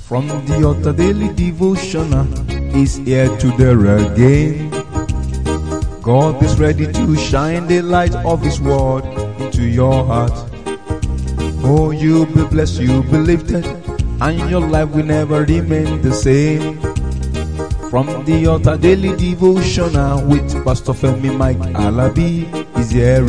From the altar daily devotional is here to there again. God is ready to shine the light of His word into your heart. Oh, you'll be blessed, you'll be lifted, and your life will never remain the same. From the altar daily devotional with Pastor Femi Mike Alabi is here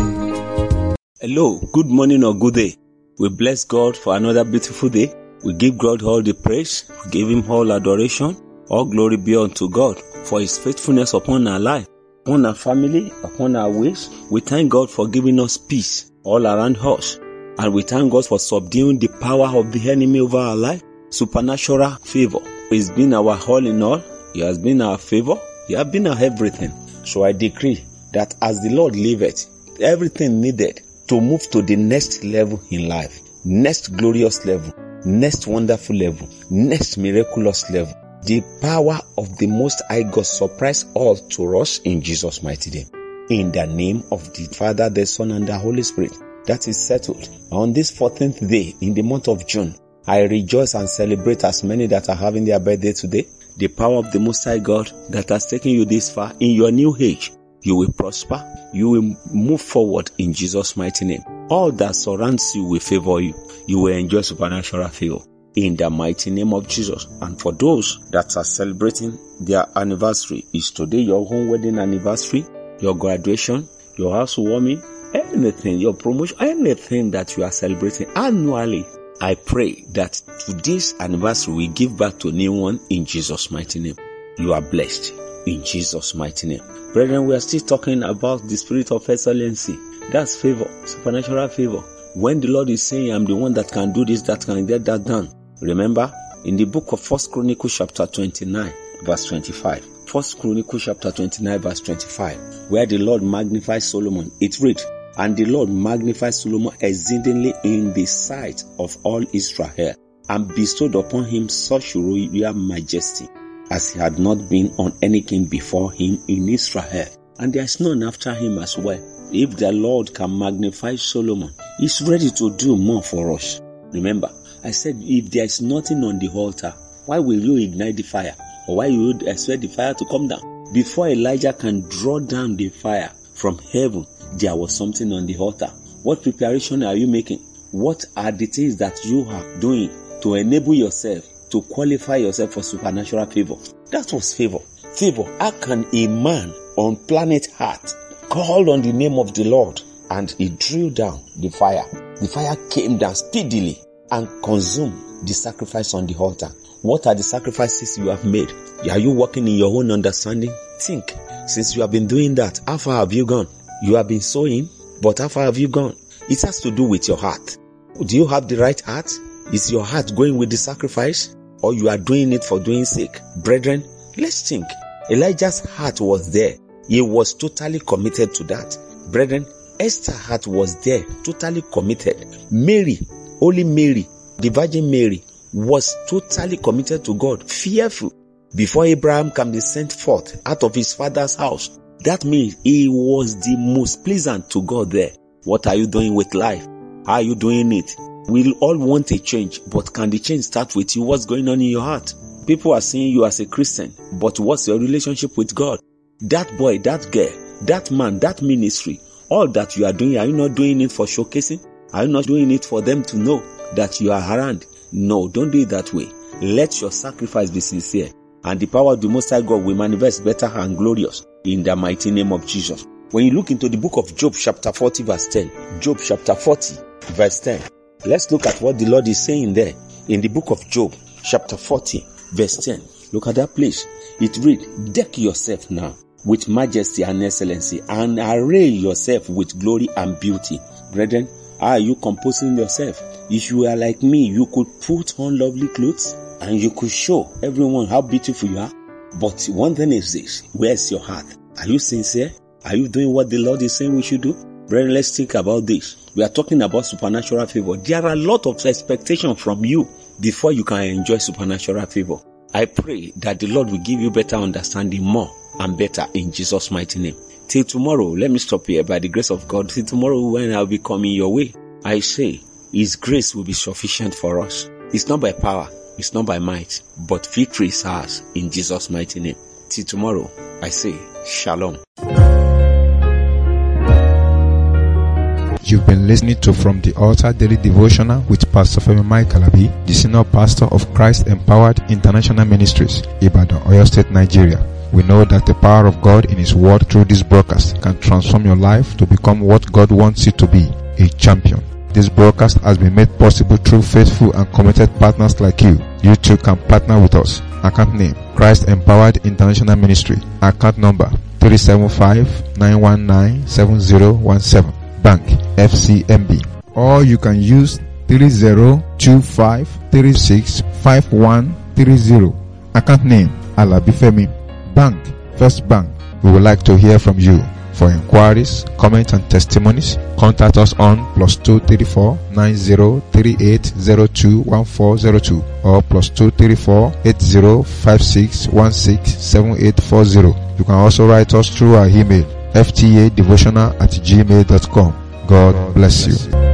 again. Hello, good morning or good day. We bless God for another beautiful day. We give God all the praise. We give Him all adoration. All glory be unto God for His faithfulness upon our life, upon our family, upon our ways. We thank God for giving us peace all around us. And we thank God for subduing the power of the enemy over our life. Supernatural favor. He's been our all in all. He has been our favor. He has been our everything. So I decree that as the Lord liveth, everything needed to move to the next level in life, next glorious level, next wonderful level, next miraculous level, the power of the Most High God surprise all to us in Jesus' mighty name. In the name of the Father, the Son, and the Holy Spirit. That is settled. On this 14th day in the month of June, I rejoice and celebrate as many that are having their birthday today. The power of the Most High God that has taken you this far in your new age. You will prosper. You will move forward in Jesus' mighty name. All that surrounds you will favor you. You will enjoy supernatural favor in the mighty name of Jesus. And for those that are celebrating their anniversary, is today your home wedding anniversary, your graduation, your housewarming, anything, your promotion, anything that you are celebrating annually, I pray that to this anniversary we give back to a new one in Jesus' mighty name. You are blessed in Jesus' mighty name. Brethren, we are still talking about the spirit of excellency. That's favor, supernatural favor. When the Lord is saying, I'm the one that can do this, that can get that done. Remember, in the book of 1 Chronicles chapter 29, verse 25. 1 Chronicles chapter 29, verse 25. Where the Lord magnifies Solomon. It reads, and the Lord magnified Solomon exceedingly in the sight of all Israel, and bestowed upon him such royal majesty as he had not been on any king before him in Israel. And there is none after him as well. If the Lord can magnify Solomon, He's ready to do more for us. Remember, I said if there is nothing on the altar, why will you ignite the fire? Or why will you expect the fire to come down? Before Elijah can draw down the fire from heaven, there was something on the altar. What preparation are you making? What are the things that you are doing to enable yourself to qualify yourself for supernatural favor? That was favor. Favor. How can a man on planet Earth called on the name of the Lord and he drew down the fire? The fire came down speedily and consumed the sacrifice on the altar. What are the sacrifices you have made? Are you walking in your own understanding? Think. Since you have been doing that, how far have you gone? You have been sowing, but how far have you gone? It has to do with your heart. Do you have the right heart? Is your heart going with the sacrifice? Or you are doing it for doing sake? Brethren, let's think. Elijah's heart was there. He was totally committed to that. Brethren, Esther's heart was there, totally committed. Mary, Holy Mary, the Virgin Mary, was totally committed to God, fearful. Before Abraham can be sent forth out of his father's house, that means he was the most pleasant to God there. What are you doing with life? How are you doing it? We'll all want a change, but can the change start with you? What's going on in your heart? People are seeing you as a Christian, but what's your relationship with God? That boy, that girl, that man, that ministry, all that you are doing, are you not doing it for showcasing? Are you not doing it for them to know that you are around? No, don't do it that way. Let your sacrifice be sincere, and the power of the Most High God will manifest better and glorious in the mighty name of Jesus. When you look into the book of Job chapter 40 verse 10, Job chapter 40 verse 10, let's look at what the Lord is saying there in the book of Job chapter 40 verse 10. Look at that place. It reads, deck yourself now with majesty and excellency, and array yourself with glory and beauty. Brethren, how are you composing yourself? If you are like me, you could put on lovely clothes and you could show everyone how beautiful you are. But one thing is this, where's your heart? Are you sincere? Are you doing what the Lord is saying we should do? Brethren, let's think about this. We are talking about supernatural favor. There are a lot of expectations from you before you can enjoy supernatural favor. I pray that the Lord will give you better understanding, more and better in Jesus' mighty name. Till tomorrow, let me stop here by the grace of God. Till tomorrow when I'll be coming your way, I say His grace will be sufficient for us. It's not by power, It's not by might, but victory is ours in Jesus' mighty name. Till tomorrow, I say, Shalom. You've been listening to From the Altar Daily Devotional with Pastor Femi Mike Alabi, the Senior Pastor of Christ Empowered International Ministries, Ibadan, Oyo State, Nigeria. We know that the power of God in His Word through this broadcast can transform your life to become what God wants you to be, a champion. This broadcast has been made possible through faithful and committed partners like you. You too can partner with us. Account name, Christ Empowered International Ministry. Account number, 375-919-7017. Bank, FCMB. Or you can use 3025365130. Account name, Alabi Femi. Bank, First Bank. We would like to hear from you. For inquiries, comments and testimonies, contact us on +234 9038021402 or +234 8056167840. You can also write us through our email, ftadevotional@gmail.com. God bless you.